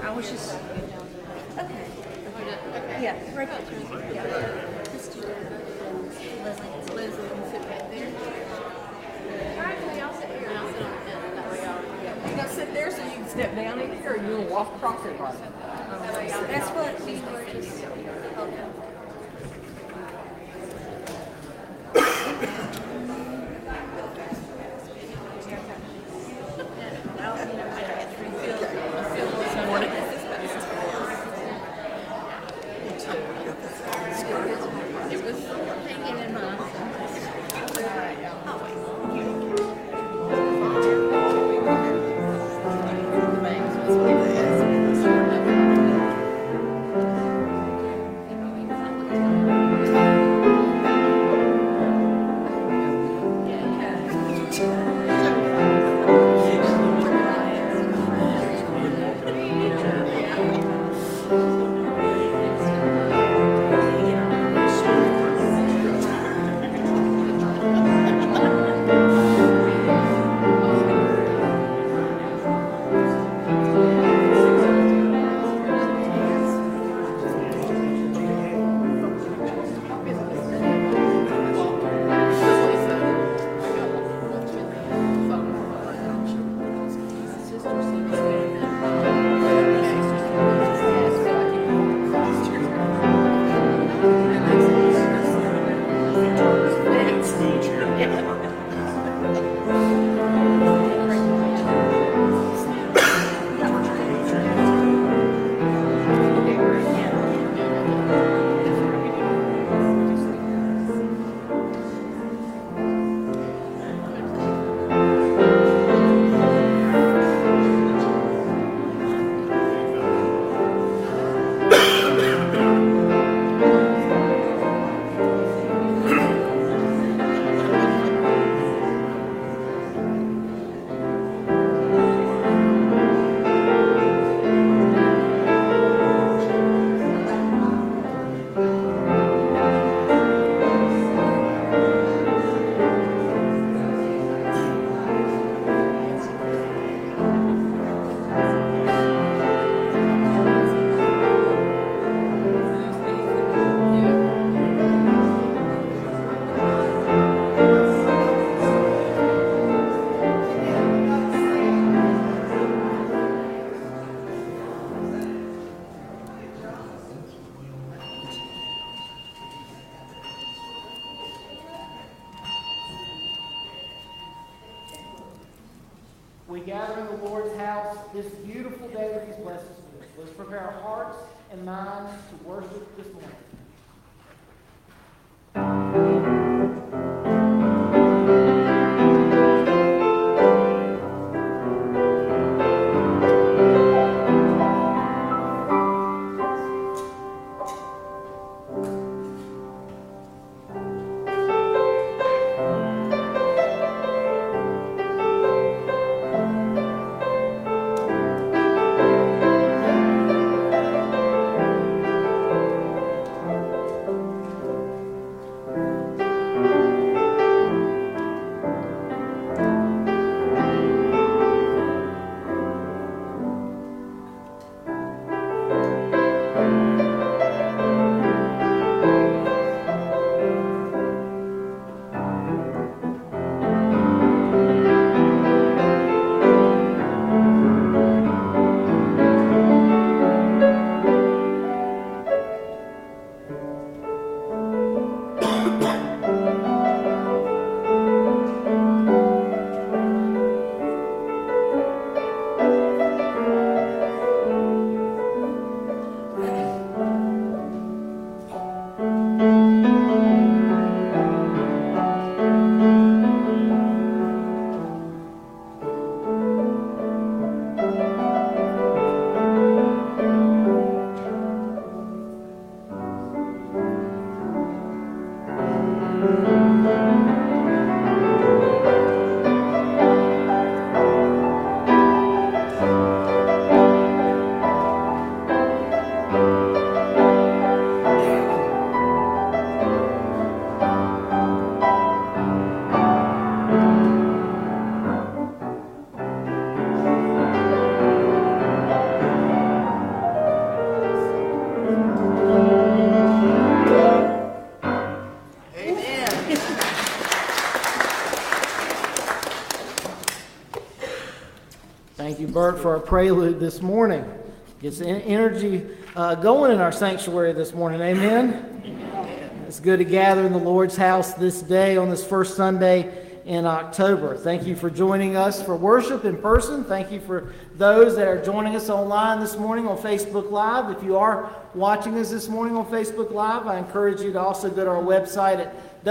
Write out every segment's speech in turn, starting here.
I was just, okay. Yeah, right there. Yeah. Let's do that. Leslie can sit back there. You gonna sit there so you can step down in here, or you gonna walk across it, Mark? That's what we were just, okay. It was hanging in my. We gather in the Lord's house this beautiful day that He's blessed us with. Let's prepare our hearts and minds to worship this morning. start for our prelude this morning. Get some energy going in our sanctuary this morning. Amen? It's good to gather in the Lord's house this day on this first Sunday in October. Thank you for joining us for worship in person. Thank you for those that are joining us online this morning on Facebook Live. If you are watching us this morning on Facebook Live, I encourage you to also go to our website at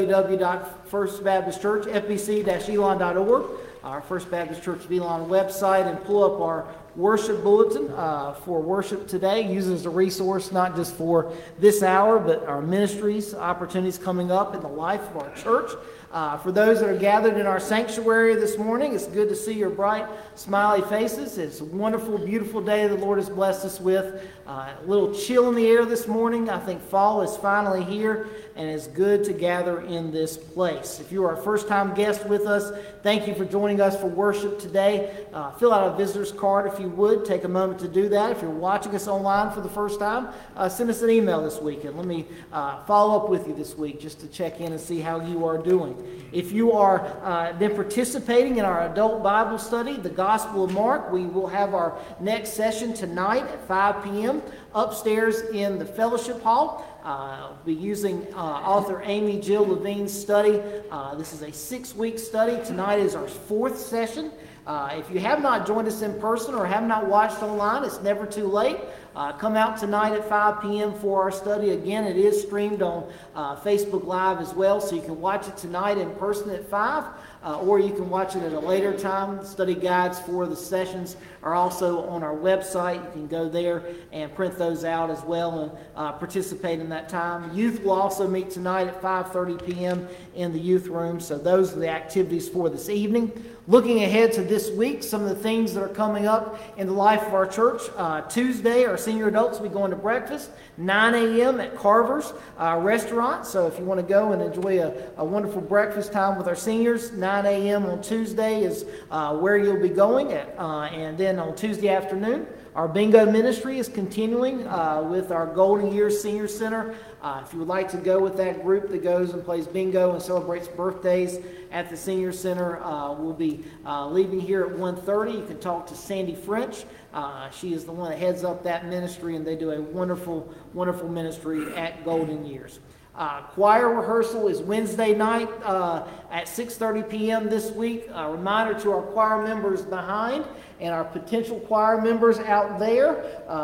www.firstbaptistchurchfbc-elon.org, our First Baptist Church of Elon website, and pull up our worship bulletin for worship today. Use it as a resource not just for this hour, but our ministries, opportunities coming up in the life of our church. For those that are gathered in our sanctuary this morning, it's good to see your bright, smiley faces. It's a wonderful, beautiful day the Lord has blessed us with. A little chill in the air this morning. I think fall is finally here, and it's good to gather in this place. If you are a first-time guest with us, thank you for joining us for worship today. Fill out a visitor's card if you would. Take a moment to do that. If you're watching us online for the first time, send us an email this week, and let me follow up with you this week just to check in and see how you are doing. If you are been participating in our adult Bible study, the Gospel of Mark, we will have our next session tonight at 5 p.m. upstairs in the fellowship hall. We'll be using author Amy Jill Levine's study. This is a 6-week study. Tonight is our 4th session. If you have not joined us in person or have not watched online, it's never too late. Come out tonight at 5 p.m. for our study. Again, it is streamed on Facebook Live as well, so you can watch it tonight in person at 5, or you can watch it at a later time. Study guides for the sessions are also on our website. You can go there and print those out as well and participate in that time. Youth will also meet tonight at 5:30 p.m. in the youth room, so those are the activities for this evening. Looking ahead to this week, some of the things that are coming up in the life of our church. Tuesday, our senior adults will be going to breakfast, 9 a.m. at Carver's restaurant. So if you want to go and enjoy a wonderful breakfast time with our seniors, 9 a.m. on Tuesday is where you'll be going. And then on Tuesday afternoon, our bingo ministry is continuing with our Golden Years Senior Center. If you would like to go with that group that goes and plays bingo and celebrates birthdays at the Senior Center, we'll be leaving here at 1:30. You can talk to Sandy French. She is the one that heads up that ministry, and they do a wonderful, wonderful ministry at Golden Years. Choir rehearsal is Wednesday night at 6:30 p.m. this week. A reminder to our choir members behind and our potential choir members out there.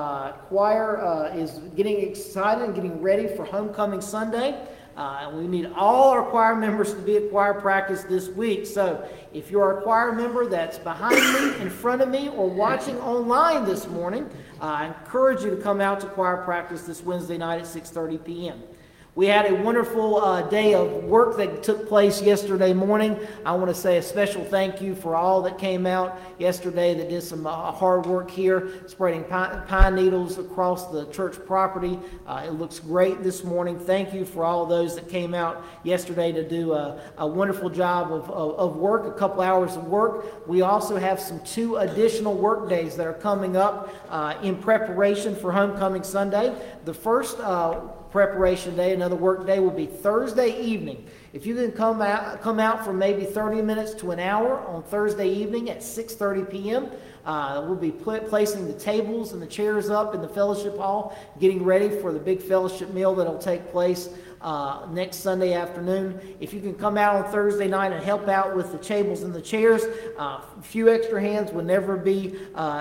Choir is getting excited and getting ready for Homecoming Sunday. And we need all our choir members to be at choir practice this week. So if you're a choir member that's behind me, in front of me, or watching online this morning, I encourage you to come out to choir practice this Wednesday night at 6:30 p.m. We had a wonderful day of work that took place yesterday morning. I want to say a special thank you for all that came out yesterday that did some hard work here, spreading pine needles across the church property. It looks great this morning. Thank you for all of those that came out yesterday to do a wonderful job of work, a couple hours of work. We also have 2 additional work days that are coming up in preparation for Homecoming Sunday. The first preparation day, another work day, will be Thursday evening. If you can come out for maybe 30 minutes to an hour on Thursday evening at 6:30 p.m., we'll be placing the tables and the chairs up in the fellowship hall, getting ready for the big fellowship meal that will take place next Sunday afternoon. If you can come out on Thursday night and help out with the tables and the chairs, a few extra hands will never be,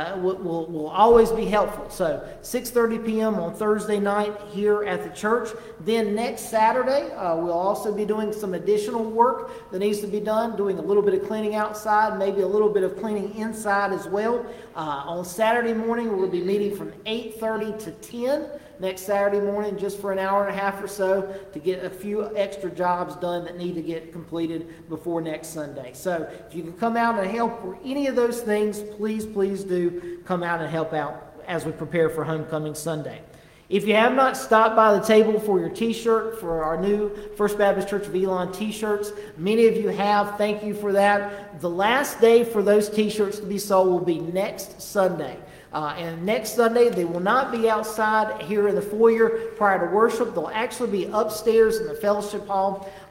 will always be helpful. So 6:30 p.m. on Thursday night here at the church. Then next Saturday, we'll also be doing some additional work that needs to be done, doing a little bit of cleaning outside, maybe a little bit of cleaning inside as well. On Saturday morning, we'll be meeting from 8:30 to 10. Next Saturday morning, just for an hour and a half or so, to get a few extra jobs done that need to get completed before next Sunday. So if you can come out and help for any of those things, please do come out and help out as we prepare for Homecoming Sunday. If you have not stopped by the table for your t-shirt, for our new First Baptist Church of Elon t-shirts, many of you have. Thank you for that. The last day for those t-shirts to be sold will be next Sunday. And next Sunday, they will not be outside here in the foyer prior to worship. They'll actually be upstairs in the fellowship hall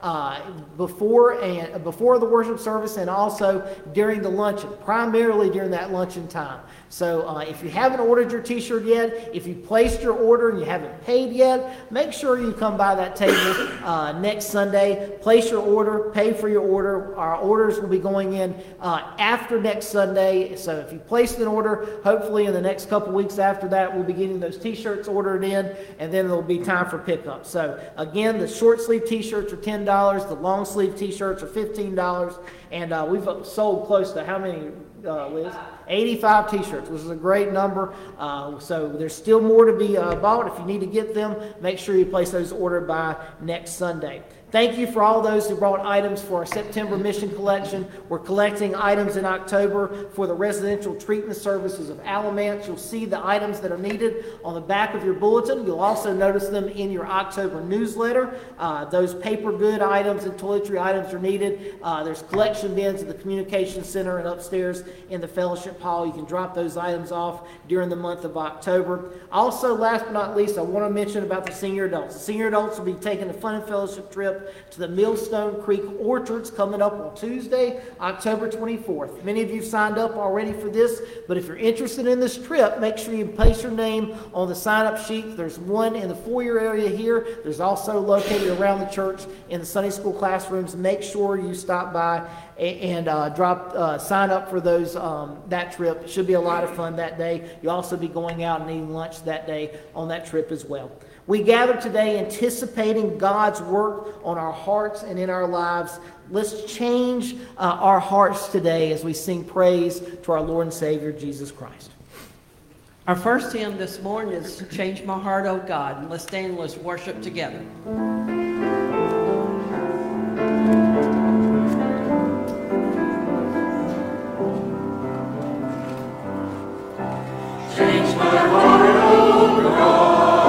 before the worship service and also during the luncheon, primarily during that luncheon time. So if you haven't ordered your t-shirt yet, if you placed your order and you haven't paid yet, make sure you come by that table next Sunday, place your order, pay for your order. Our orders will be going in after next Sunday. So if you placed an order, hopefully in the next couple weeks after that, we'll be getting those t-shirts ordered in, and then there'll be time for pickup. So again, the short sleeve t-shirts are $10, the long sleeve t-shirts are $15, and we've sold close to how many, Liz? 85 t-shirts, which is a great number. So there's still more to be bought. If you need to get them, make sure you place those ordered by next Sunday. Thank you for all those who brought items for our September mission collection. We're collecting items in October for the residential treatment services of Alamance. You'll see the items that are needed on the back of your bulletin. You'll also notice them in your October newsletter. Those paper good items and toiletry items are needed. There's collection bins at the communication center and upstairs in the fellowship hall. You can drop those items off during the month of October. Also, last but not least, I want to mention about the senior adults. The senior adults will be taking a fun and fellowship trip to the Millstone Creek Orchards coming up on Tuesday, October 24th. Many of you signed up already for this, but if you're interested in this trip, make sure you place your name on the sign-up sheet. There's one in the foyer area here. There's also located around the church in the Sunday school classrooms. Make sure you stop by and sign up for those that trip. It should be a lot of fun that day. You'll also be going out and eating lunch that day on that trip as well. We gather today anticipating God's work on our hearts and in our lives. Let's change our hearts today as we sing praise to our Lord and Savior, Jesus Christ. Our first hymn this morning is Change My Heart, O God. And let's stand and let's worship together. Change my heart, O God.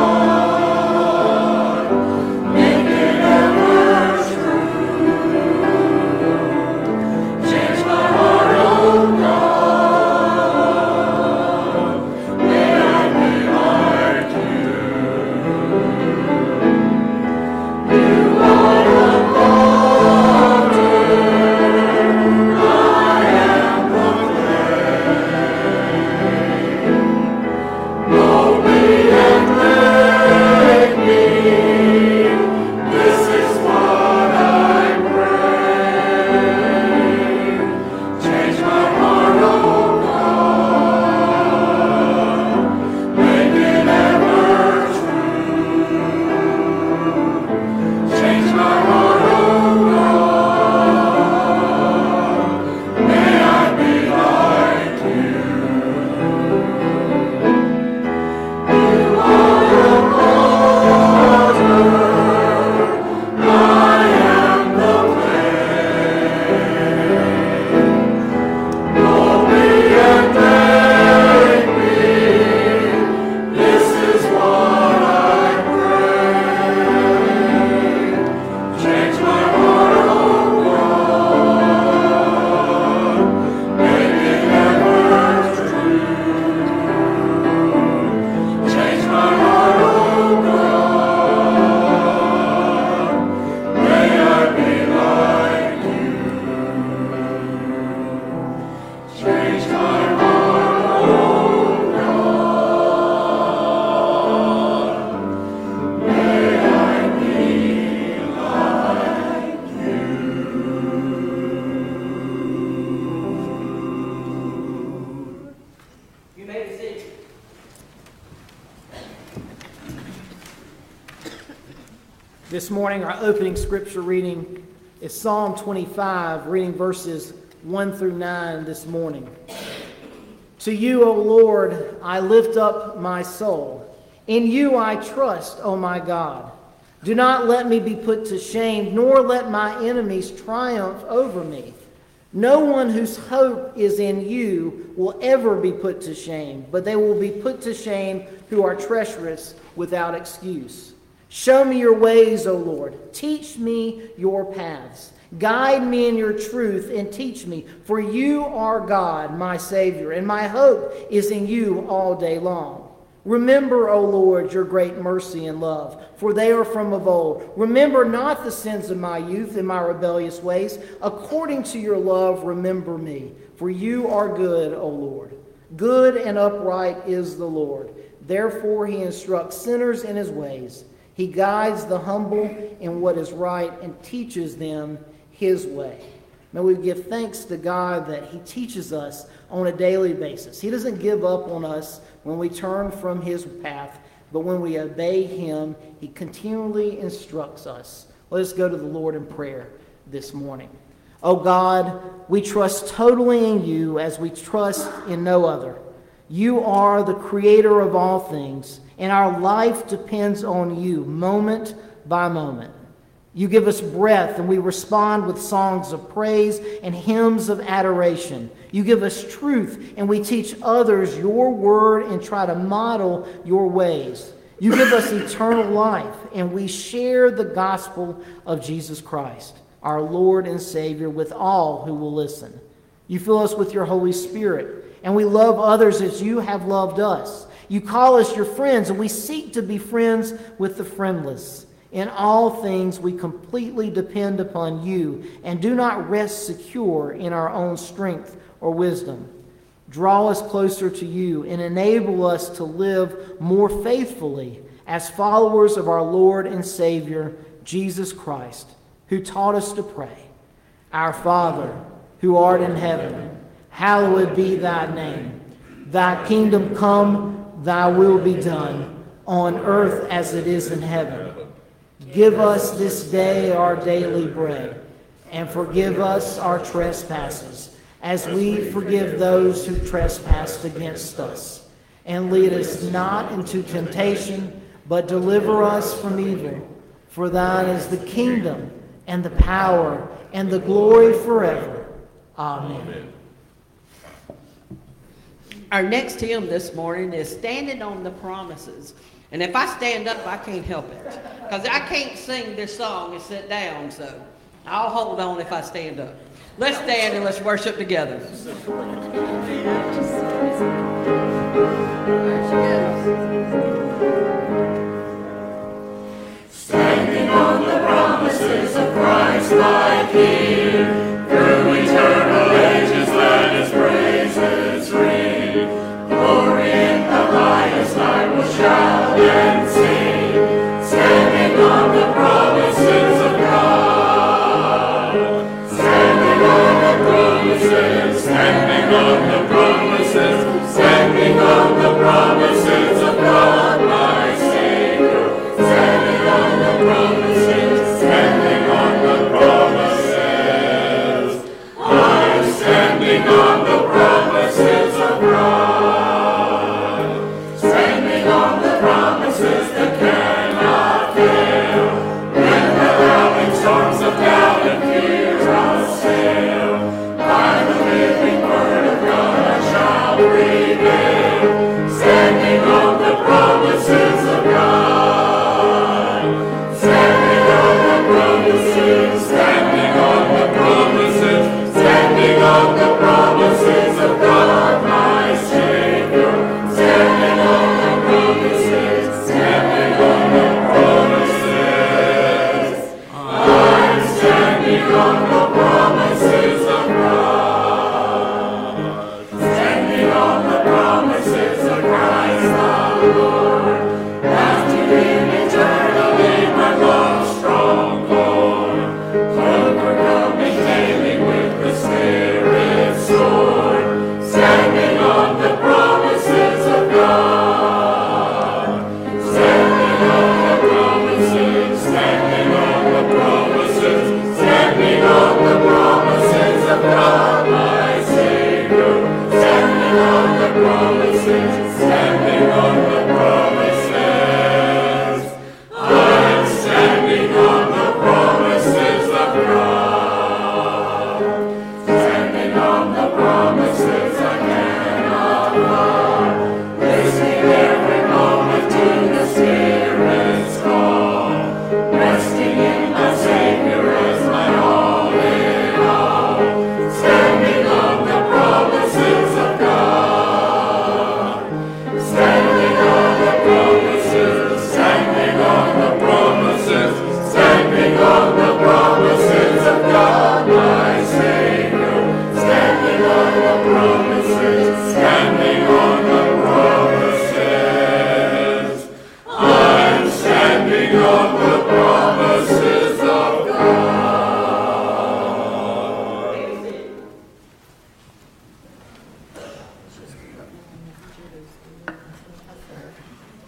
This morning, our opening scripture reading is Psalm 25, reading verses 1 through 9 this morning. To you, O Lord, I lift up my soul. In you I trust, O my God. Do not let me be put to shame, nor let my enemies triumph over me. No one whose hope is in you will ever be put to shame, but they will be put to shame who are treacherous without excuse. Show me your ways, O Lord. Teach me your paths. Guide me in your truth and teach me, for you are God, my Savior, and my hope is in you all day long. Remember, O Lord, your great mercy and love, for they are from of old. Remember not the sins of my youth and my rebellious ways. According to your love, remember me, for you are good, O Lord. Good and upright is the Lord. Therefore he instructs sinners in his ways. He guides the humble in what is right and teaches them his way. May we give thanks to God that he teaches us on a daily basis. He doesn't give up on us when we turn from his path, but when we obey him, he continually instructs us. Let us go to the Lord in prayer this morning. Oh God, we trust totally in you as we trust in no other. You are the creator of all things, and our life depends on you moment by moment. You give us breath, and we respond with songs of praise and hymns of adoration. You give us truth, and we teach others your word and try to model your ways. You give us eternal life, and we share the gospel of Jesus Christ, our Lord and Savior, with all who will listen. You fill us with your Holy Spirit, and we love others as you have loved us. You call us your friends, and we seek to be friends with the friendless. In all things, we completely depend upon you and do not rest secure in our own strength or wisdom. Draw us closer to you and enable us to live more faithfully as followers of our Lord and Savior, Jesus Christ, who taught us to pray. Our Father, who art in heaven, hallowed be thy name. Thy kingdom come, thy will be done, on earth as it is in heaven. Give us this day our daily bread, and forgive us our trespasses, as we forgive those who trespass against us. And lead us not into temptation, but deliver us from evil. For thine is the kingdom, and the power, and the glory forever. Amen. Our next hymn this morning is Standing on the Promises. And if I stand up, I can't help it. Because I can't sing this song and sit down, so I'll hold on if I stand up. Let's stand and let's worship together. Standing on the promises of Christ my King, through eternal ages let his praises ring. Glory in the highest I will shout and sing, standing on the promises of God. Standing on the promises, standing on the promises, standing on the promises of God my Savior. Standing on the promises, standing on the promises.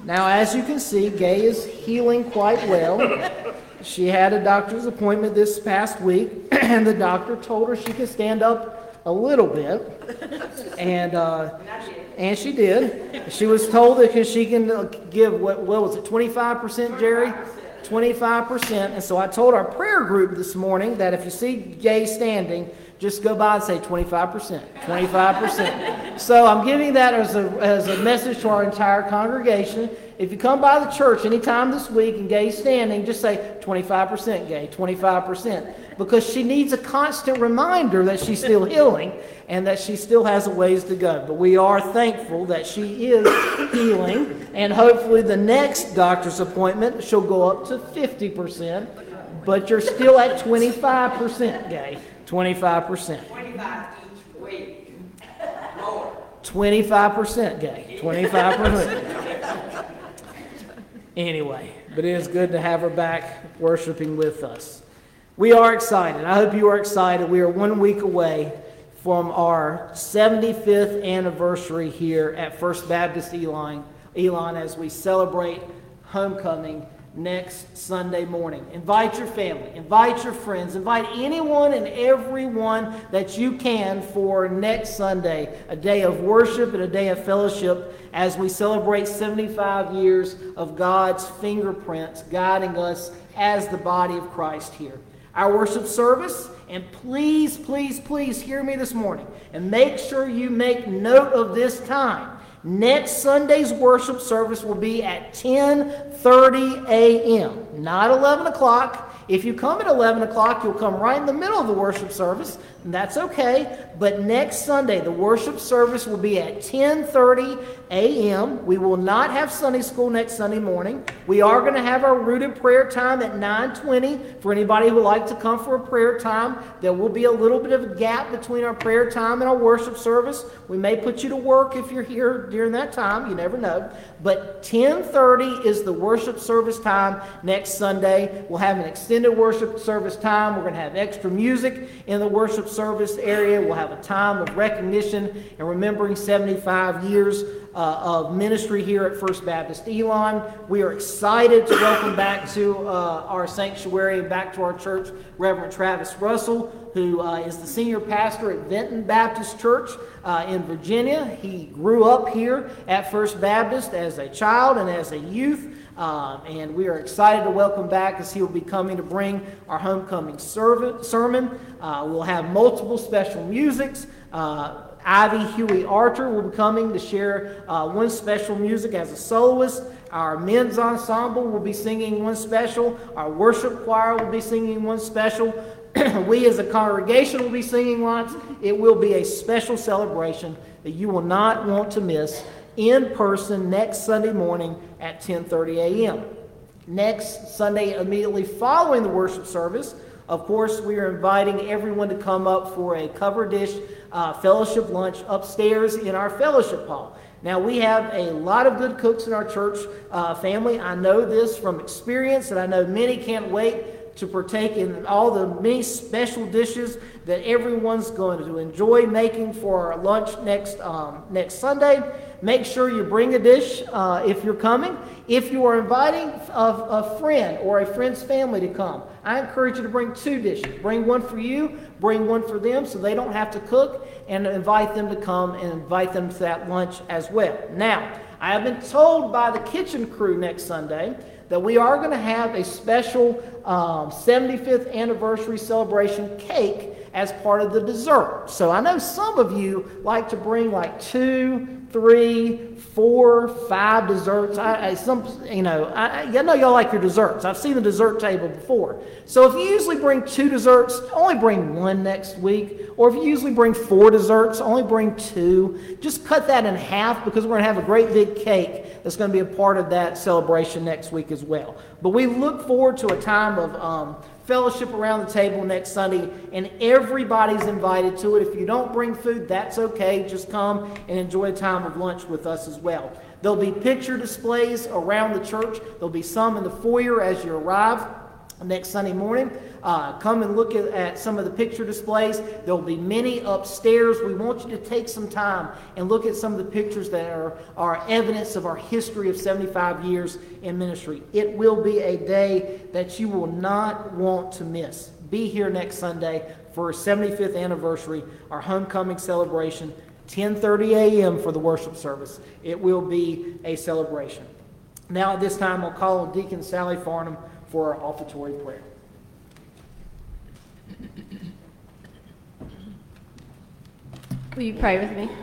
Now, as you can see, Gay is healing quite well. She had a doctor's appointment this past week, and the doctor told her she could stand up a little bit, and she did. She was told that she can give, what was it, 25%, Jerry? 25%. And so I told our prayer group this morning that if you see Gay standing, just go by and say 25%, 25%. So I'm giving that as a message to our entire congregation. If you come by the church anytime this week and Gay's standing, just say 25%, Gay, 25%. Because she needs a constant reminder that she's still healing and that she still has a ways to go. But we are thankful that she is healing, and hopefully the next doctor's appointment she'll go up to 50%, but you're still at 25%, Gay. 25%. 25 each week. More. 25%, Gay. 25%. Anyway, but it is good to have her back worshiping with us. We are excited. I hope you are excited. We are 1 week away from our 75th anniversary here at First Baptist Elon as we celebrate homecoming next Sunday morning. Invite your family, invite your friends, invite anyone and everyone that you can for next Sunday, a day of worship and a day of fellowship as we celebrate 75 years of God's fingerprints guiding us as the body of Christ here. Our worship service, and please, please, please hear me this morning and make sure you make note of this time. Next Sunday's worship service will be at 10:30 a.m., not 11 o'clock. If you come at 11 o'clock, you'll come right in the middle of the worship service, and that's okay. But next Sunday, the worship service will be at 10:30 a.m. We will not have Sunday school next Sunday morning. We are going to have our rooted prayer time at 9:20 for anybody who would like to come for a prayer time. There will be a little bit of a gap between our prayer time and our worship service. We may put you to work if you're here during that time. You never know. But 10:30 is the worship service time next Sunday. We'll have an extended worship service time. We're going to have extra music in the worship service area. We'll have a time of recognition and remembering 75 years of ministry here at First Baptist Elon. We are excited to welcome back to our sanctuary and back to our church Reverend Travis Russell, who is the senior pastor at Benton Baptist Church in Virginia. He grew up here at First Baptist as a child and as a youth. And we are excited to welcome back as he will be coming to bring our homecoming sermon. We'll have multiple special musics. Ivy Huey Archer will be coming to share one special music as a soloist. Our men's ensemble will be singing one special. Our worship choir will be singing one special. We as a congregation will be singing lots. It will be a special celebration that you will not want to miss in person next Sunday morning at 10:30 a.m. Next Sunday, immediately following the worship service, of course, we are inviting everyone to come up for a cover dish fellowship lunch upstairs in our fellowship hall. Now, we have a lot of good cooks in our church family. I know this from experience, and I know many can't wait to partake in all the many special dishes that everyone's going to enjoy making for our lunch next Sunday. Make sure you bring a dish if you're coming. If you are inviting a friend or a friend's family to come, I encourage you to bring 2 dishes. Bring one for you, bring one for them so they don't have to cook, and invite them to come and invite them to that lunch as well. Now, I have been told by the kitchen crew next Sunday that we are going to have a special 75th anniversary celebration cake as part of the dessert. So I know some of you like to bring like 2, 3, 4, 5 desserts. I know y'all like your desserts. I've seen the dessert table before. So if you usually bring 2 desserts, only bring 1 next week. Or if you usually bring 4 desserts, only bring 2. Just cut that in half because we're going to have a great big cake that's going to be a part of that celebration next week as well. But we look forward to a time of fellowship around the table next Sunday, and everybody's invited to it. If you don't bring food, that's okay. Just come and enjoy a time of lunch with us as well. There'll be picture displays around the church. There'll be some in the foyer as you arrive. next Sunday morning. Come and look at some of the picture displays. There will be many upstairs. We want you to take some time and look at some of the pictures that are evidence of our history of 75 years in ministry. It will be a day that you will not want to miss. Be here next Sunday for our 75th anniversary, our homecoming celebration, 10:30 a.m. for the worship service. It will be a celebration. Now at this time, I'll call on Deacon Sally Farnham for our offertory prayer. Will you pray with me?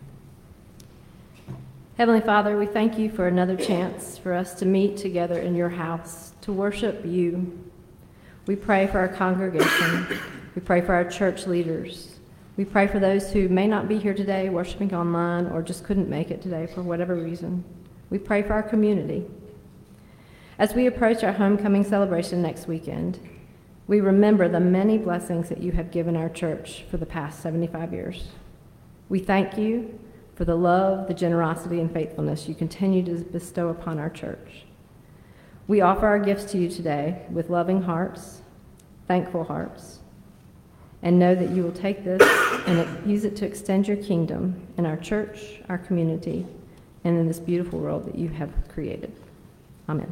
Heavenly Father, we thank you for another chance for us to meet together in your house to worship you. We pray for our congregation. We pray for our church leaders. We pray for those who may not be here today worshiping online or just couldn't make it today for whatever reason. We pray for our community. As we approach our homecoming celebration next weekend, we remember the many blessings that you have given our church for the past 75 years. We thank you for the love, the generosity, and faithfulness you continue to bestow upon our church. We offer our gifts to you today with loving hearts, thankful hearts, and know that you will take this and use it to extend your kingdom in our church, our community, and in this beautiful world that you have created. Amen.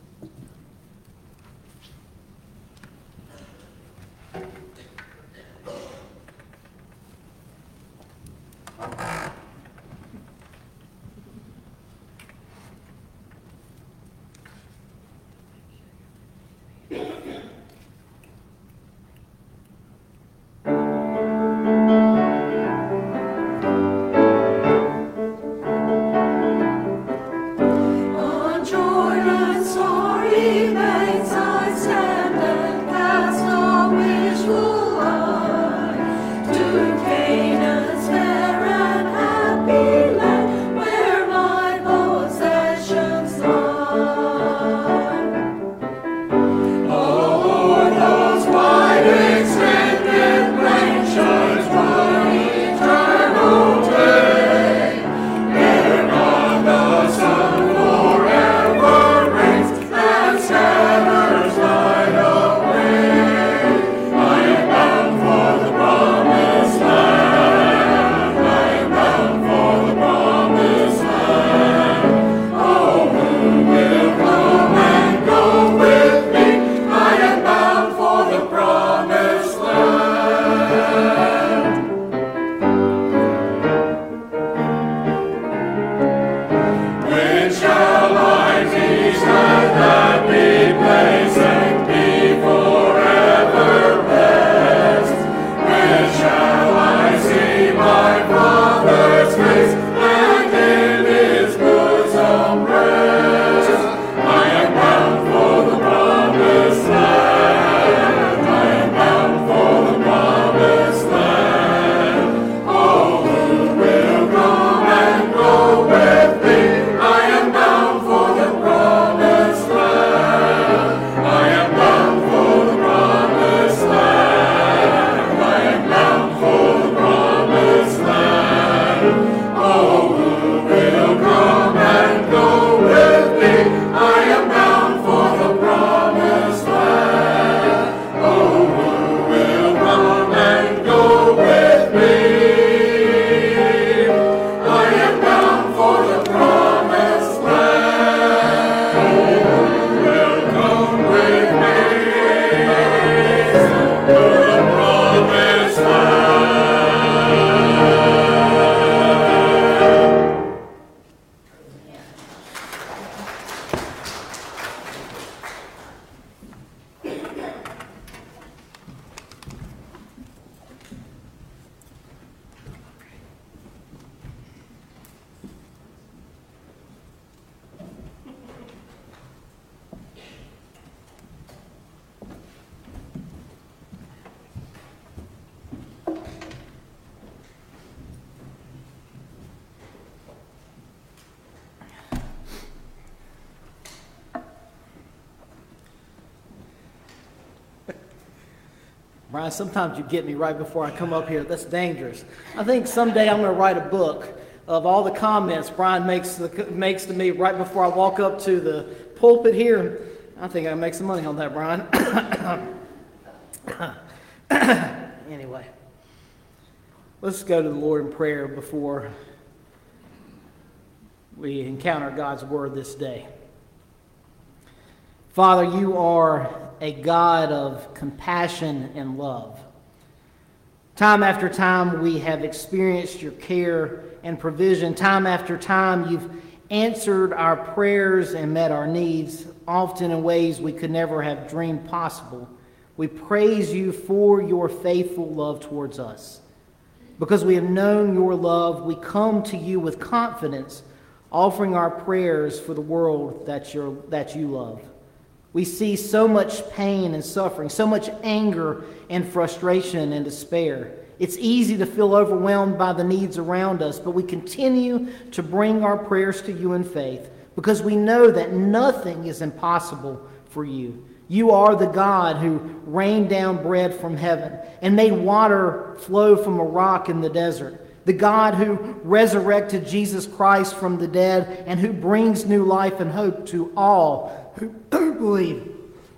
Brian, sometimes you get me right before I come up here. That's dangerous. I think someday I'm going to write a book of all the comments Brian makes to me right before I walk up to the pulpit here. I think I can make some money on that, Brian. Anyway, let's go to the Lord in prayer before we encounter God's word this day. Father, you are a God of compassion and love. Time after time, we have experienced your care and provision. Time after time, you've answered our prayers and met our needs, often in ways we could never have dreamed possible. We praise you for your faithful love towards us. Because we have known your love, we come to you with confidence, offering our prayers for the world that you love. We see so much pain and suffering, so much anger and frustration and despair. It's easy to feel overwhelmed by the needs around us, but we continue to bring our prayers to you in faith because we know that nothing is impossible for you. You are the God who rained down bread from heaven and made water flow from a rock in the desert. The God who resurrected Jesus Christ from the dead and who brings new life and hope to all who believe.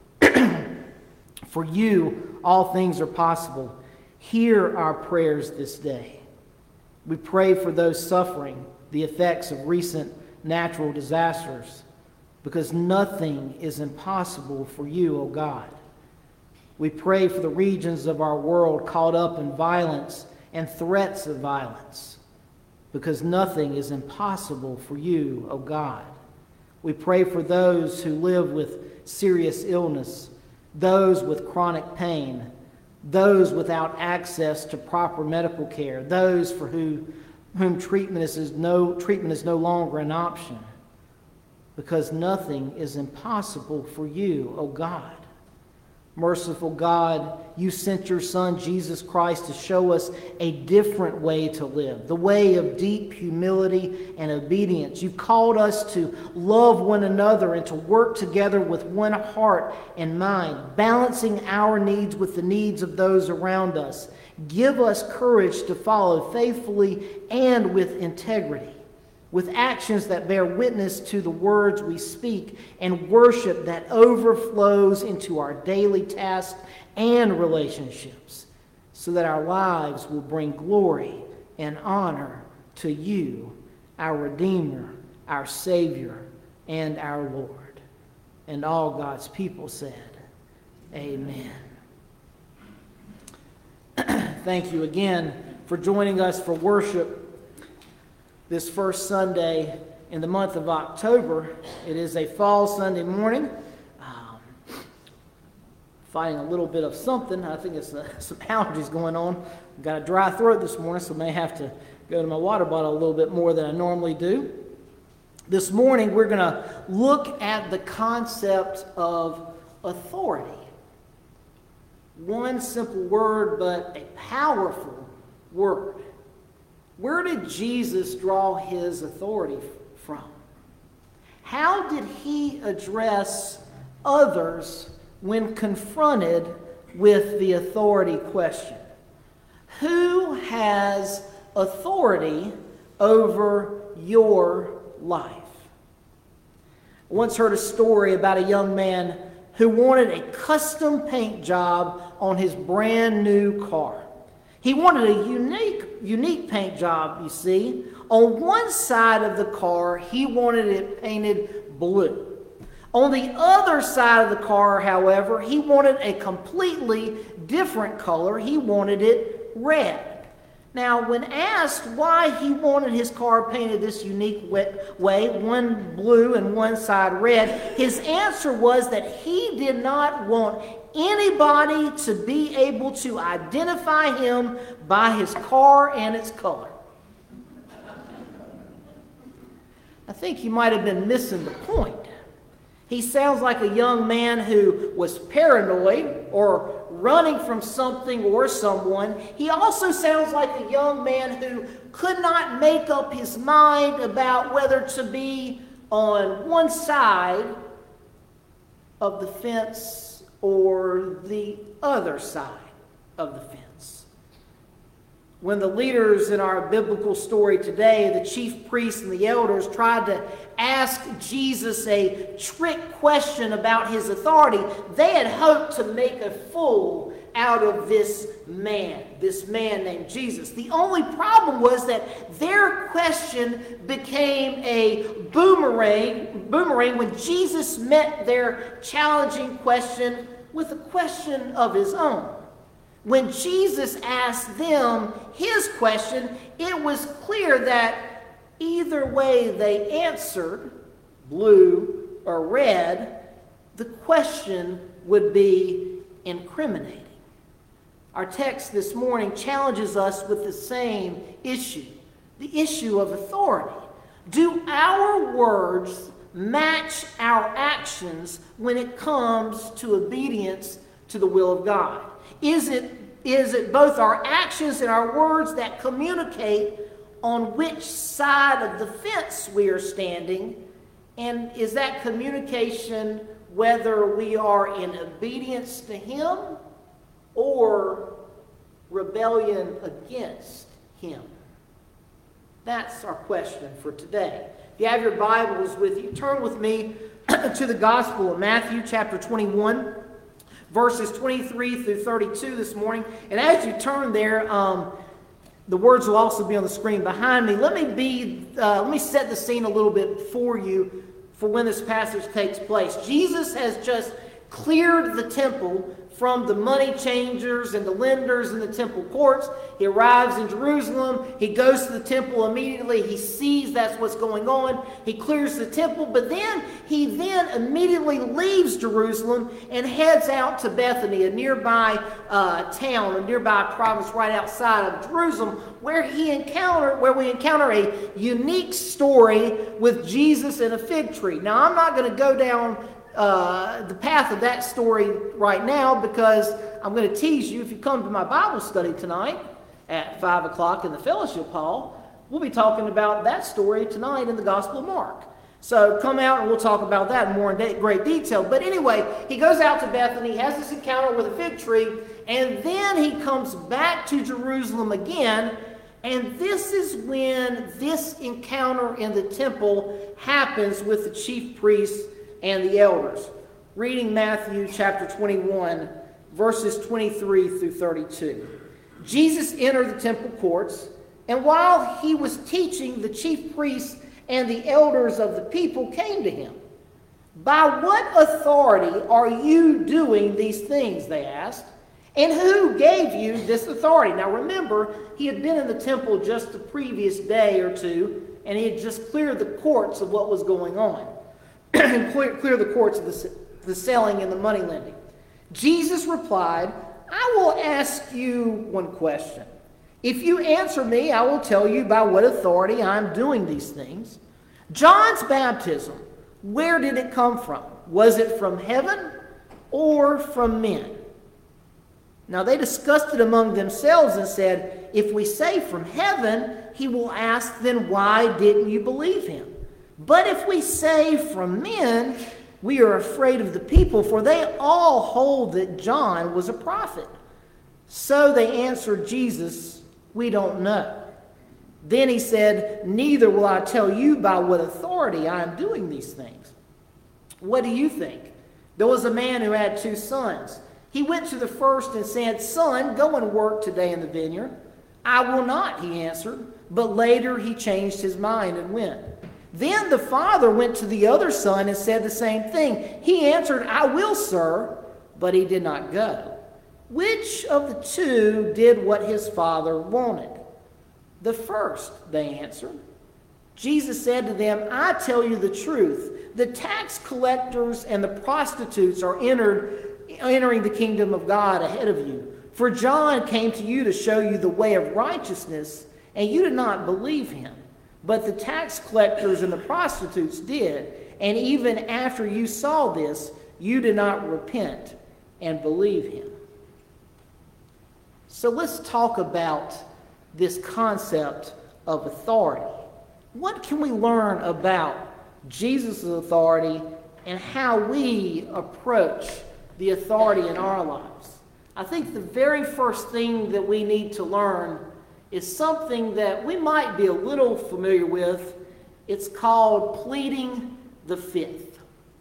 For you, all things are possible. Hear our prayers this day. We pray for those suffering the effects of recent natural disasters, because nothing is impossible for you, O God. We pray for the regions of our world caught up in violence and threats of violence, because nothing is impossible for you, O God. We pray for those who live with serious illness, those with chronic pain, those without access to proper medical care, those for whom treatment is no longer an option, because nothing is impossible for you, O God. Merciful God, you sent your Son, Jesus Christ, to show us a different way to live, the way of deep humility and obedience. You called us to love one another and to work together with one heart and mind, balancing our needs with the needs of those around us. Give us courage to follow faithfully and with integrity, with actions that bear witness to the words we speak, and worship that overflows into our daily tasks and relationships, so that our lives will bring glory and honor to you, our Redeemer, our Savior, and our Lord. And all God's people said, Amen. Thank you again for joining us for worship this first Sunday in the month of October. It is a fall Sunday morning. Fighting a little bit of something. I think it's some allergies going on. I've got a dry throat this morning, so I may have to go to my water bottle a little bit more than I normally do. This morning, we're going to look at the concept of authority. One simple word, but a powerful word. Where did Jesus draw his authority from? How did he address others when confronted with the authority question? Who has authority over your life? I once heard a story about a young man who wanted a custom paint job on his brand new car. He wanted a unique paint job, you see. On one side of the car, he wanted it painted blue. On the other side of the car, however, he wanted a completely different color. He wanted it red. Now, when asked why he wanted his car painted this unique way, one blue and one side red, his answer was that he did not want anybody to be able to identify him by his car and its color. I think he might have been missing the point. He sounds like a young man who was paranoid or running from something or someone. He also sounds like a young man who could not make up his mind about whether to be on one side of the fence or the other side of the fence. when the leaders in our biblical story today, the chief priests and the elders, tried to ask Jesus a trick question about his authority, they had hoped to make a fool out of this man named Jesus. The only problem was that their question became a boomerang when Jesus met their challenging question with a question of his own. When Jesus asked them his question, it was clear that either way they answered, blue or red, the question would be incriminating. Our text this morning challenges us with the same issue, the issue of authority. Do our words match our actions when it comes to obedience to the will of God? Is it both our actions and our words that communicate on which side of the fence we are standing? And is that communication whether we are in obedience to Him or rebellion against Him? That's our question for today. If you have your Bibles with you, turn with me to the Gospel of Matthew, chapter 21. Verses 23 through 32 this morning. And as you turn there, the words will also be on the screen behind me. Let me set the scene a little bit for you for when this passage takes place. Jesus has just cleared the temple from the money changers and the lenders in the temple courts. He arrives in Jerusalem. He goes to the temple immediately. He sees that's what's going on. He clears the temple, but then he immediately leaves Jerusalem and heads out to Bethany, a nearby town, a nearby province right outside of Jerusalem, where we encounter a unique story with Jesus and a fig tree. Now, I'm not going to go down the path of that story right now, because I'm going to tease you. If you come to my Bible study tonight at 5 o'clock in the fellowship hall, we'll be talking about that story tonight in the Gospel of Mark. So come out and we'll talk about that more in great detail. But anyway, he goes out to Bethany, has this encounter with a fig tree, and then he comes back to Jerusalem again. And this is when this encounter in the temple happens with the chief priests and the elders. Reading Matthew chapter 21, verses 23 through 32. Jesus entered the temple courts, and while he was teaching, the chief priests and the elders of the people came to him. "By what authority are you doing these things?" they asked. "And who gave you this authority?" Now remember, he had been in the temple just the previous day or two, and he had just cleared the courts of what was going on. Clear the courts of the selling and the money lending. Jesus replied, "I will ask you one question. If you answer me, I will tell you by what authority I am doing these things. John's baptism, where did it come from? Was it from heaven or from men?" Now they discussed it among themselves and said, "If we say from heaven," he will ask, "then why didn't you believe him? But if we say from men, we are afraid of the people, for they all hold that John was a prophet." So they answered Jesus, "We don't know." Then he said, "Neither will I tell you by what authority I am doing these things. What do you think? There was a man who had 2 sons. He went to the first and said, 'Son, go and work today in the vineyard.' 'I will not,' he answered. But later he changed his mind and went. Then the father went to the other son and said the same thing. He answered, 'I will, sir,' but he did not go. Which of the 2 did what his father wanted?" "The first," they answered. Jesus said to them, "I tell you the truth. The tax collectors and the prostitutes are entering the kingdom of God ahead of you. For John came to you to show you the way of righteousness, and you did not believe him. But the tax collectors and the prostitutes did, and even after you saw this, you did not repent and believe him." So let's talk about this concept of authority. What can we learn about Jesus' authority and how we approach the authority in our lives? I think the very first thing that we need to learn is something that we might be a little familiar with. It's called pleading the fifth.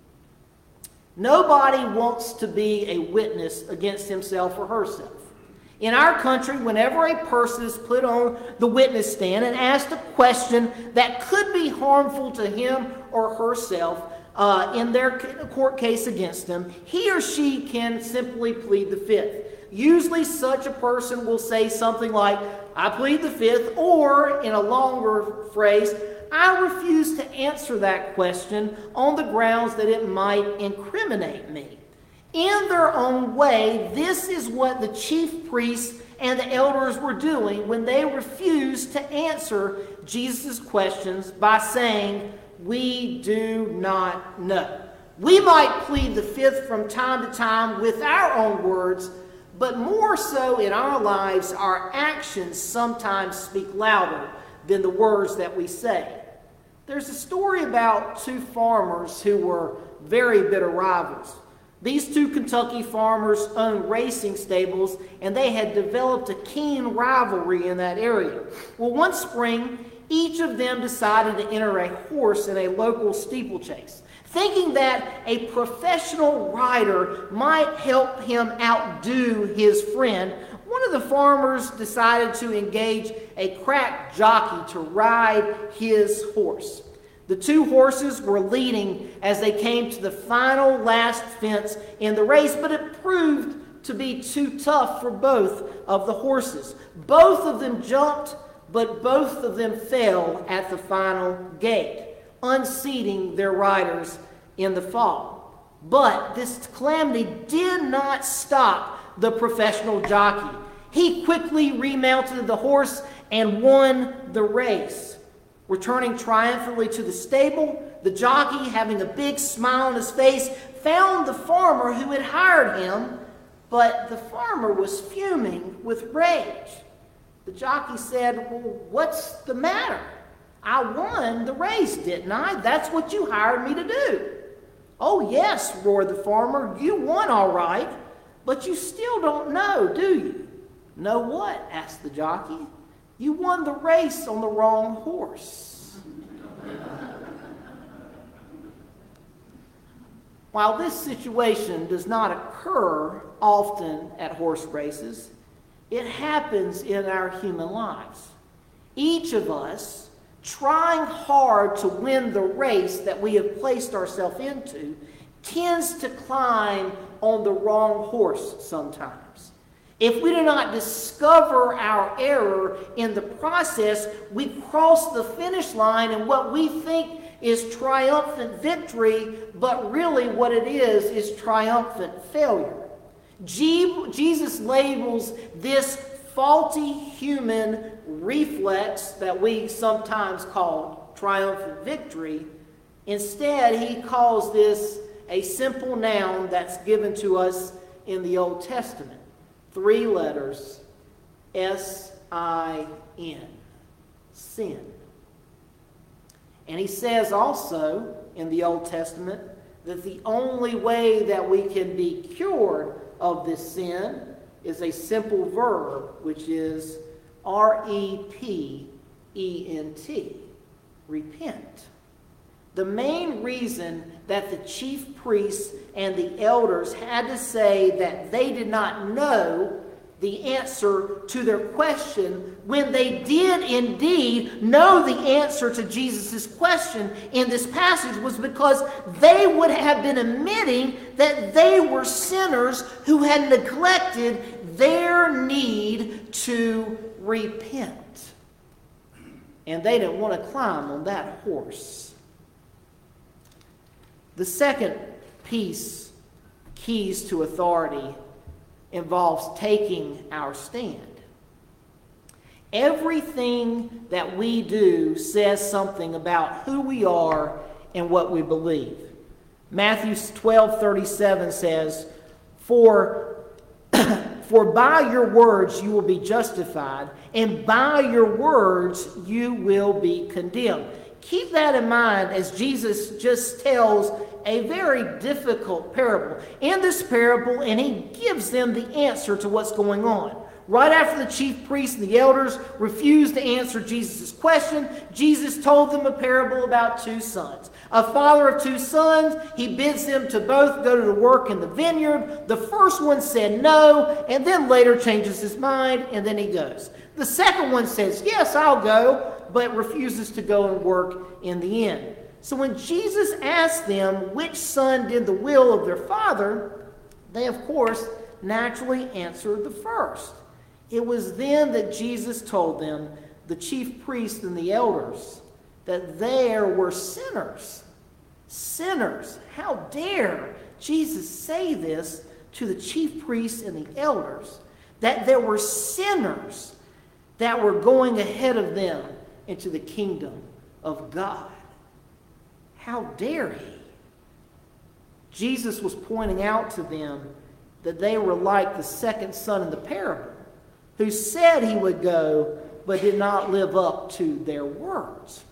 Nobody wants to be a witness against himself or herself. In our country, whenever a person is put on the witness stand and asked a question that could be harmful to him or herself in their court case against them, he or she can simply plead the fifth. Usually such a person will say something like, "I plead the fifth," or in a longer phrase, "I refuse to answer that question on the grounds that it might incriminate me." In their own way, this is what the chief priests and the elders were doing when they refused to answer Jesus' questions by saying, "We do not know." We might plead the fifth from time to time with our own words, but more so in our lives, our actions sometimes speak louder than the words that we say. There's a story about two farmers who were very bitter rivals. These two Kentucky farmers owned racing stables, and they had developed a keen rivalry in that area. Well, one spring, each of them decided to enter a horse in a local steeplechase, thinking that a professional rider might help him outdo his friend. One of the farmers decided to engage a crack jockey to ride his horse. The two horses were leading as they came to the final last fence in the race, but it proved to be too tough for both of the horses. Both of them jumped, but both of them fell at the final gate, unseating their riders in the fall. But this calamity did not stop the professional jockey. He quickly remounted the horse and won the race. Returning triumphantly to the stable, the jockey, having a big smile on his face, found the farmer who had hired him, but the farmer was fuming with rage. The jockey said, "Well, what's the matter? I won the race, didn't I? That's what you hired me to do." "Oh, yes," roared the farmer, "you won all right, but you still don't know, do you?" "Know what?" asked the jockey. "You won the race on the wrong horse." While this situation does not occur often at horse races, it happens in our human lives. Each of us, trying hard to win the race that we have placed ourselves into, tends to climb on the wrong horse sometimes. If we do not discover our error in the process, we cross the finish line in what we think is triumphant victory, but really what it is triumphant failure. Jesus labels this faulty human reflex that we sometimes call triumphant victory. Instead, he calls this a simple noun that's given to us in the Old Testament. 3 letters, S-I-N, sin. And he says also in the Old Testament that the only way that we can be cured of this sin is a simple verb, which is R-E-P-E-N-T, repent. The main reason that the chief priests and the elders had to say that they did not know the answer to their question when they did indeed know the answer to Jesus' question in this passage was because they would have been admitting that they were sinners who had neglected their need to repent. And they didn't want to climb on that horse. The second piece, keys to authority, involves taking our stand. Everything that we do says something about who we are and what we believe. Matthew 12:37 says, For by your words you will be justified, and by your words you will be condemned. Keep that in mind as Jesus just tells a very difficult parable. In this parable, and he gives them the answer to what's going on. Right after the chief priests and the elders refused to answer Jesus' question, Jesus told them a parable about two sons. A father of two sons, he bids them to both go to work in the vineyard. The first one said no, and then later changes his mind, and then he goes. The second one says, yes, I'll go, but refuses to go and work in the end. So when Jesus asked them which son did the will of their father, they, of course, naturally answered the first. It was then that Jesus told them, the chief priests and the elders, that there were sinners. Sinners. How dare Jesus say this to the chief priests and the elders, that there were sinners that were going ahead of them into the kingdom of God. How dare he? Jesus was pointing out to them that they were like the second son in the parable, who said he would go, but did not live up to their words.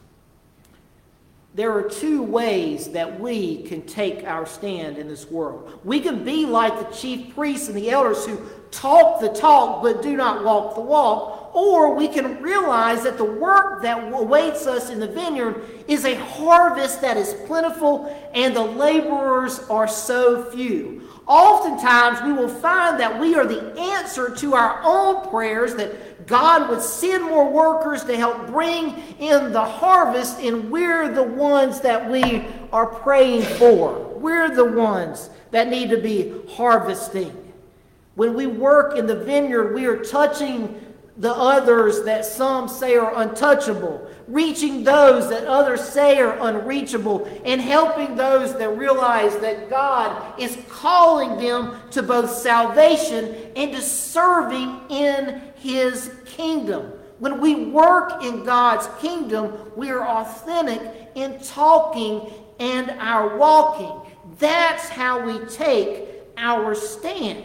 There are two ways that we can take our stand in this world. We can be like the chief priests and the elders who talk the talk but do not walk the walk, or we can realize that the work that awaits us in the vineyard is a harvest that is plentiful and the laborers are so few. Oftentimes we will find that we are the answer to our own prayers, that God would send more workers to help bring in the harvest, and we're the ones that we are praying for. We're the ones that need to be harvesting. When we work in the vineyard, we are touching the others that some say are untouchable, reaching those that others say are unreachable, and helping those that realize that God is calling them to both salvation and to serving in His kingdom. When we work in God's kingdom, we are authentic in talking and our walking. That's how we take our stand.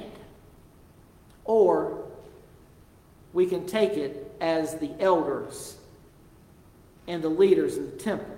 Or we can take it as the elders and the leaders in the temple.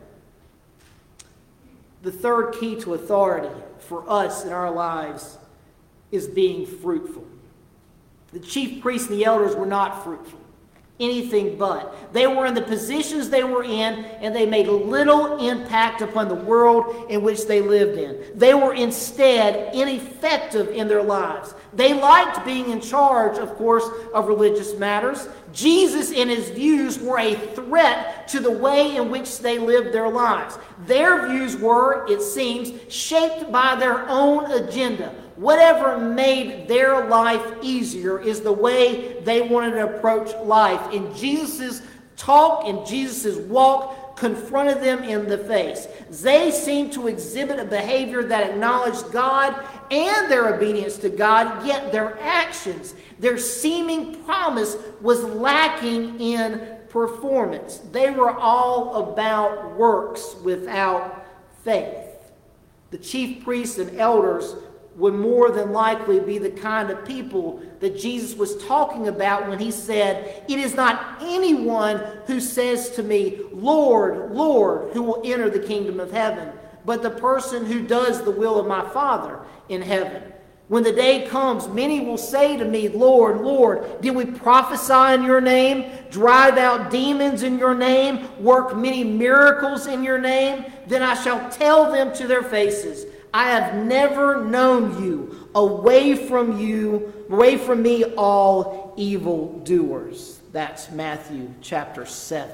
The third key to authority for us in our lives is being fruitful. The chief priests and the elders were not fruitful. Anything but. They were in the positions they were in, and they made little impact upon the world in which they lived in. They were instead ineffective in their lives. They liked being in charge, of course, of religious matters. Jesus and his views were a threat to the way in which they lived their lives. Their views were, it seems, shaped by their own agenda. Whatever made their life easier is the way they wanted to approach life. And Jesus' talk and Jesus' walk confronted them in the face. They seemed to exhibit a behavior that acknowledged God and their obedience to God, yet their actions, their seeming promise, was lacking in performance. They were all about works without faith. The chief priests and elders would more than likely be the kind of people that Jesus was talking about when he said, "It is not anyone who says to me, 'Lord, Lord,' who will enter the kingdom of heaven, but the person who does the will of my Father in heaven. When the day comes, many will say to me, 'Lord, Lord, did we prophesy in your name, drive out demons in your name, work many miracles in your name?' Then I shall tell them to their faces, 'I have never known you. Away from me, all evildoers.'" That's Matthew chapter 7.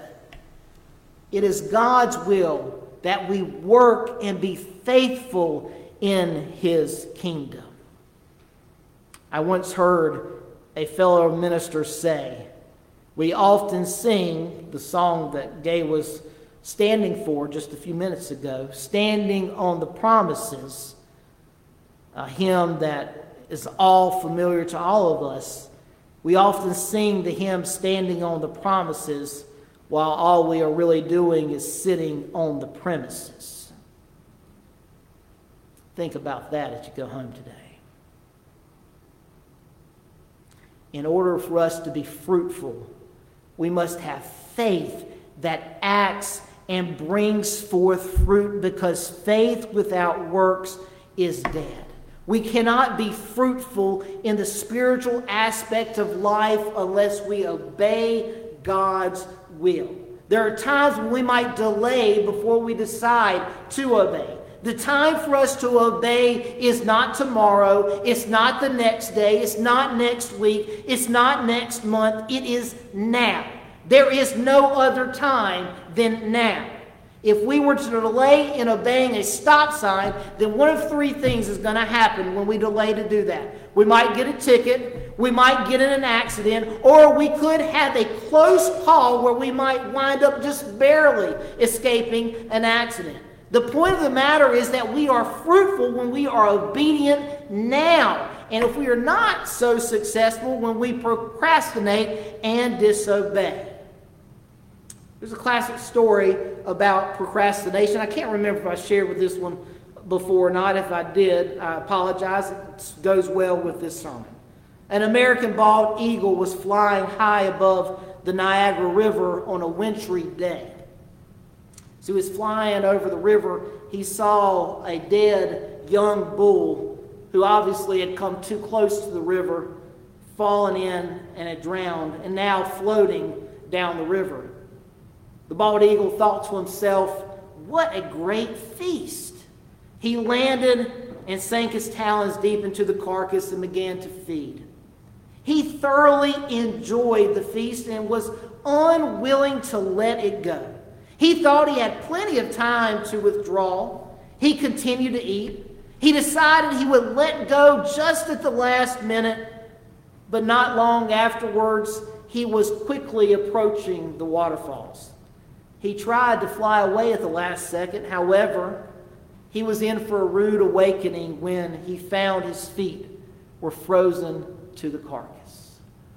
It is God's will that we work and be faithful in his kingdom. I once heard a fellow minister say, we often sing the song that Gay was standing for just a few minutes ago, "Standing on the Promises," a hymn that is all familiar to all of us. We often sing the hymn "Standing on the Promises" while all we are really doing is sitting on the premises. Think about that as you go home today. In order for us to be fruitful, we must have faith that acts and brings forth fruit, because faith without works is dead. We cannot be fruitful in the spiritual aspect of life unless we obey God's will. There are times when we might delay before we decide to obey. The time for us to obey is not tomorrow, it's not the next day, it's not next week, it's not next month, it is now. There is no other time than now. If we were to delay in obeying a stop sign, then one of three things is going to happen when we delay to do that. We might get a ticket, we might get in an accident, or we could have a close call where we might wind up just barely escaping an accident. The point of the matter is that we are fruitful when we are obedient now. And if we are not so successful when we procrastinate and disobey. There's a classic story about procrastination. I can't remember if I shared with this one before or not. If I did, I apologize. It goes well with this sermon. An American bald eagle was flying high above the Niagara River on a wintry day. As he was flying over the river, he saw a dead young bull who obviously had come too close to the river, fallen in and had drowned, and now floating down the river. The bald eagle thought to himself, "What a great feast!" He landed and sank his talons deep into the carcass and began to feed. He thoroughly enjoyed the feast and was unwilling to let it go. He thought he had plenty of time to withdraw. He continued to eat. He decided he would let go just at the last minute, but not long afterwards, he was quickly approaching the waterfalls. He tried to fly away at the last second. However, he was in for a rude awakening when he found his feet were frozen to the carcass.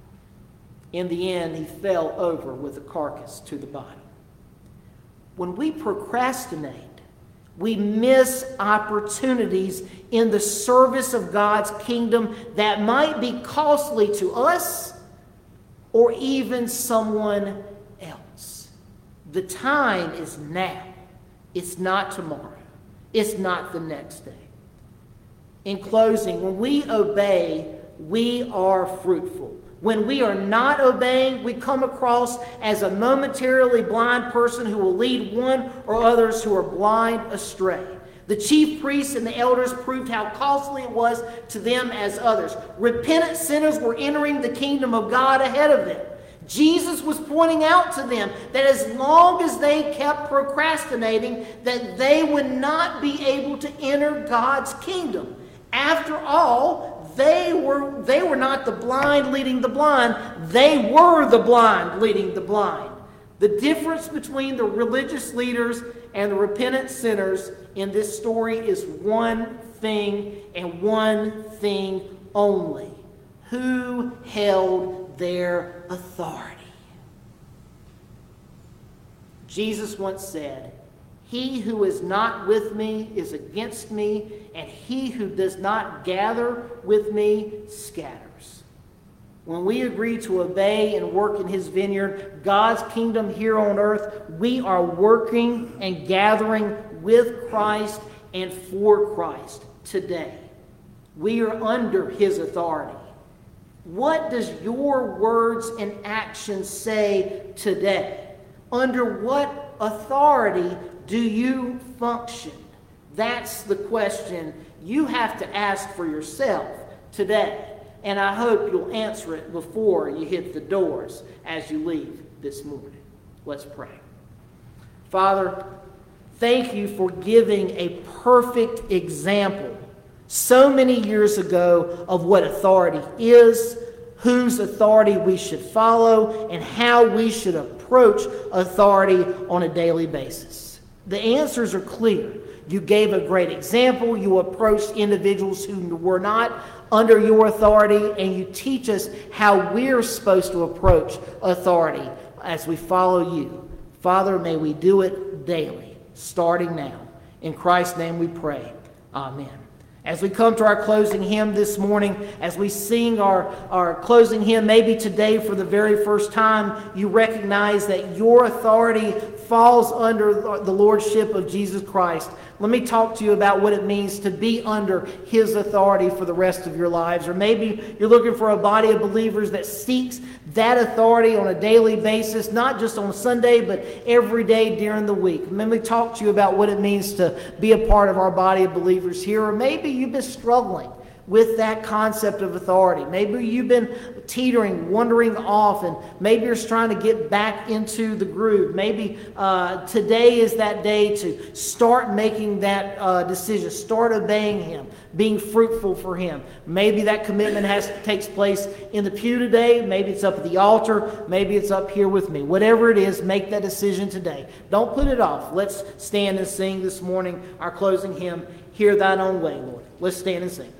In the end, he fell over with the carcass to the body. When we procrastinate, we miss opportunities in the service of God's kingdom that might be costly to us or even someone else. The time is now. It's not tomorrow. It's not the next day. In closing, when we obey, we are fruitful. When we are not obeying, we come across as a momentarily blind person who will lead one or others who are blind astray. The chief priests and the elders proved how costly it was to them as others. Repentant sinners were entering the kingdom of God ahead of them. Jesus was pointing out to them that as long as they kept procrastinating, that they would not be able to enter God's kingdom. After all, they were not the blind leading the blind. They were the blind leading the blind. The difference between the religious leaders and the repentant sinners in this story is one thing and one thing only. Who held their authority? Jesus once said, "He who is not with me is against me, and he who does not gather with me scatters." When we agree to obey and work in his vineyard, God's kingdom here on earth, we are working and gathering with Christ and for Christ today. We are under his authority. What does your words and actions say today? Under what authority do you function? That's the question you have to ask for yourself today. And I hope you'll answer it before you hit the doors as you leave this morning. Let's pray. Father, thank you for giving a perfect example so many years ago of what authority is, whose authority we should follow, and how we should approach authority on a daily basis. The answers are clear. You gave a great example. You approached individuals who were not under your authority, and you teach us how we're supposed to approach authority as we follow you. Father, may we do it daily, starting now. In Christ's name we pray. Amen. As we come to our closing hymn this morning, as we sing our closing hymn, maybe today for the very first time, you recognize that your authority falls under the lordship of Jesus Christ, let me talk to you about what it means to be under His authority for the rest of your lives. Or maybe you're looking for a body of believers that seeks that authority on a daily basis, not just on Sunday, but every day during the week. Let me talk to you about what it means to be a part of our body of believers here. Or maybe you've been struggling with that concept of authority. Maybe you've been teetering, wandering off, and maybe you're trying to get back into the groove. Maybe today is that day to start making that decision, start obeying Him, being fruitful for Him. Maybe that commitment takes place in the pew today. Maybe it's up at the altar. Maybe it's up here with me. Whatever it is, make that decision today. Don't put it off. Let's stand and sing this morning our closing hymn, Hear Thine Own Way, Lord. Let's stand and sing.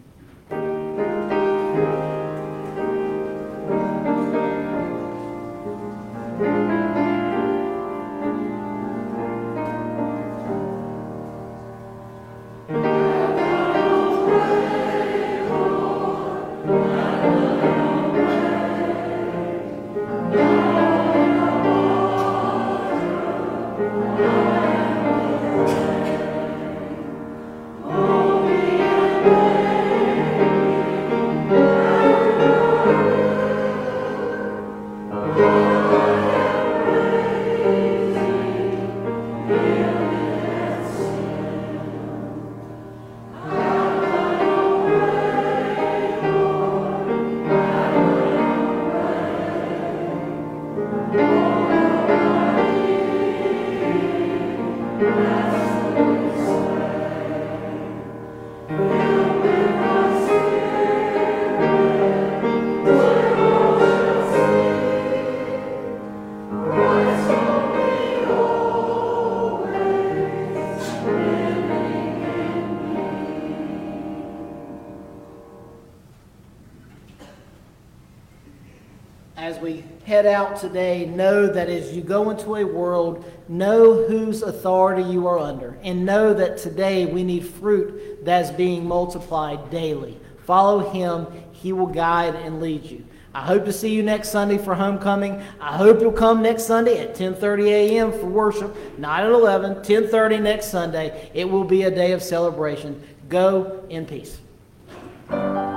As we head out today, know that as you go into a world, know whose authority you are under. And know that today we need fruit that's being multiplied daily. Follow Him. He will guide and lead you. I hope to see you next Sunday for homecoming. I hope you'll come next Sunday at 10:30 a.m. for worship, not at 11, 10:30 next Sunday. It will be a day of celebration. Go in peace.